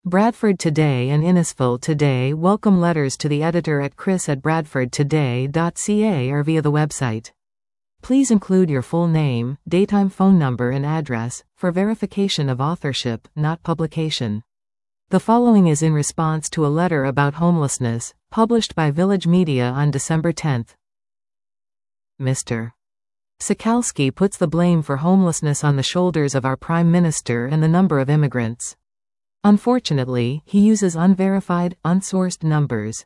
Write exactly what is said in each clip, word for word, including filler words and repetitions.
Bradford Today and Innisfil Today welcome letters to the editor at chris at bradford today dot c a or via the website. Please include your full name, daytime phone number and address, for verification of authorship, not publication. The following is in response to a letter about homelessness, published by Village Media on December tenth. Mister Sikalski puts the blame for homelessness on the shoulders of our Prime Minister and the number of immigrants. Unfortunately, he uses unverified, unsourced numbers.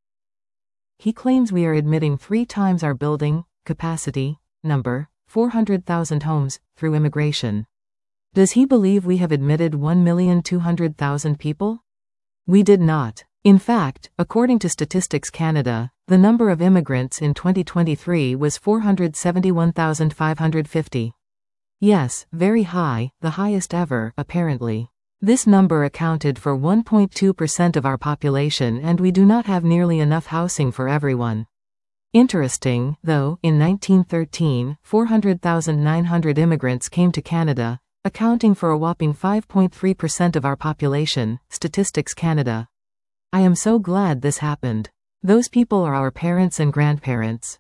He claims we are admitting three times our building capacity number, four hundred thousand homes, through immigration. Does he believe we have admitted one million two hundred thousand people? We did not. In fact, according to Statistics Canada, the number of immigrants in twenty twenty-three was four hundred seventy-one thousand five hundred fifty. Yes, very high, the highest ever, apparently. This number accounted for one point two percent of our population, and we do not have nearly enough housing for everyone. Interesting, though, in nineteen thirteen, four hundred thousand nine hundred immigrants came to Canada, accounting for a whopping five point three percent of our population, Statistics Canada. I am so glad this happened. Those people are our parents and grandparents.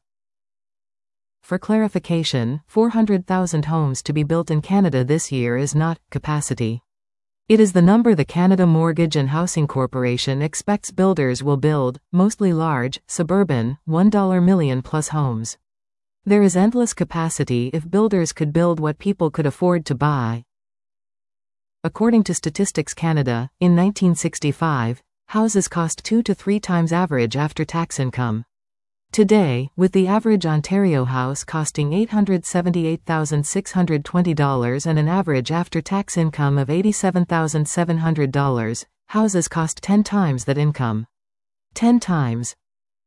For clarification, four hundred thousand homes to be built in Canada this year is not capacity. It is the number the Canada Mortgage and Housing Corporation expects builders will build, mostly large, suburban, one million plus homes. There is endless capacity if builders could build what people could afford to buy. According to Statistics Canada, in nineteen sixty-five, houses cost two to three times average after-tax income. Today, with the average Ontario house costing eight hundred seventy-eight thousand six hundred twenty dollars and an average after-tax income of eighty-seven thousand seven hundred dollars, houses cost ten times that income. ten times.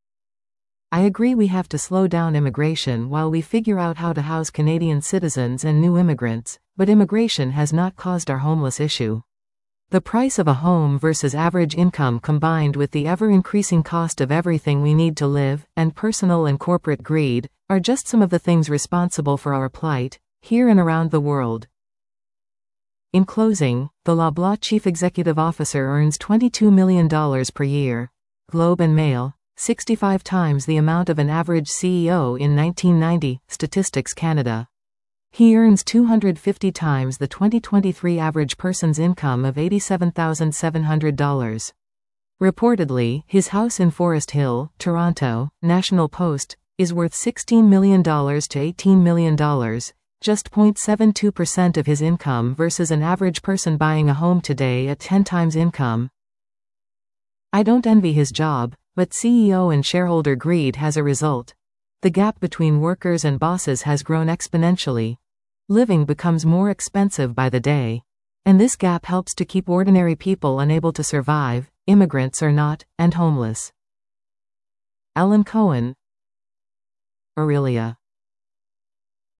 I agree we have to slow down immigration while we figure out how to house Canadian citizens and new immigrants, but immigration has not caused our homeless issue. The price of a home versus average income, combined with the ever-increasing cost of everything we need to live, and personal and corporate greed, are just some of the things responsible for our plight, here and around the world. In closing, the Loblaw Chief Executive Officer earns twenty-two million dollars per year. Globe and Mail, sixty-five times the amount of an average C E O in nineteen ninety, Statistics Canada. He earns two hundred fifty times the twenty twenty-three average person's income of eighty-seven thousand seven hundred dollars. Reportedly, his house in Forest Hill, Toronto, National Post, is worth sixteen million dollars to eighteen million dollars, just zero point seven two percent of his income versus an average person buying a home today at ten times income. I don't envy his job, but C E O and shareholder greed has a result. The gap between workers and bosses has grown exponentially. Living becomes more expensive by the day. And this gap helps to keep ordinary people unable to survive, immigrants or not, and homeless. Alan Cohen. Aurelia.